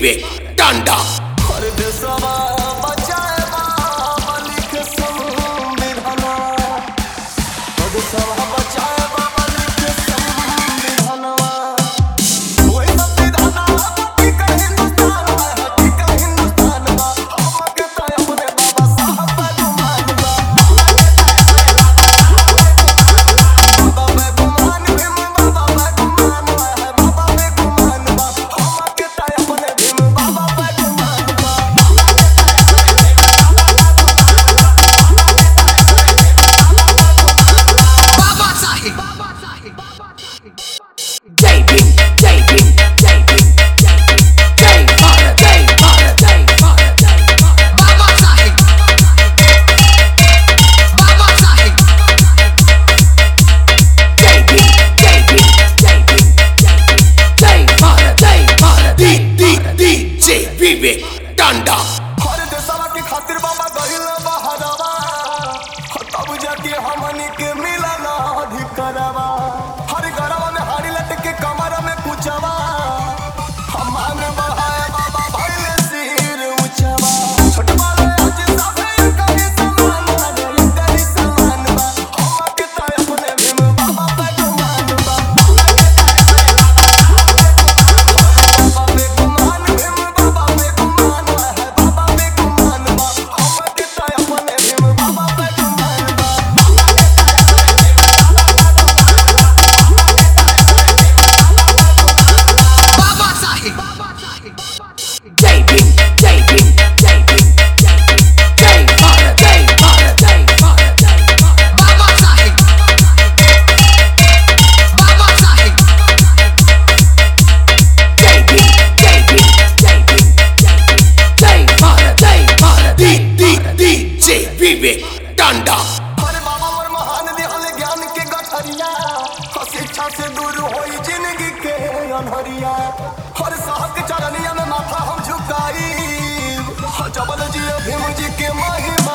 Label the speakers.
Speaker 1: विवेक टांडा। जय भीम जय भीम जय भीम जय भीम जय भारत जय भारत जय भारत जय बाबा साहेब बाबा साहेब जय भीम जय भीम जय भीम जय भीम जय भारत जय विवेक टांडा।
Speaker 2: हर देशवा के खातिर बाबा गइल बहादवा तब जाके हमनी के मिलना अधिकारवा। हर गरवा में हाड़ी लटके कमर में कुचवा हमान बढ़ाए बाबा भइले सिर ऊंचवा। छोटवा ले आज सबे करी समान करी समान बा हम के त अपने भीम बाबा पे गुमान बा बाबा पे गुमान भीम बाबा पे गुमान है बाबा पे गुमान बा हम के त अपने भीम बाबा पे गुमान बा।
Speaker 1: बाबा साहेब जय भीम जय भीम जय भीम जय भीम जय भारत जय भारत जय भारत जय बाबा साहेब बाबा साहेब जय भीम जय भीम जय भीम जय भीम जय भारत जय विवेक टांडा।
Speaker 2: अरे बाबा मोर महान दिहल ज्ञान के गठरिया शिक्षा से दूर होई जिंदगी के अनहरिया। हर साहब के चरनिया में माथा हम झुकाई जबल जी भीम जी के महिमा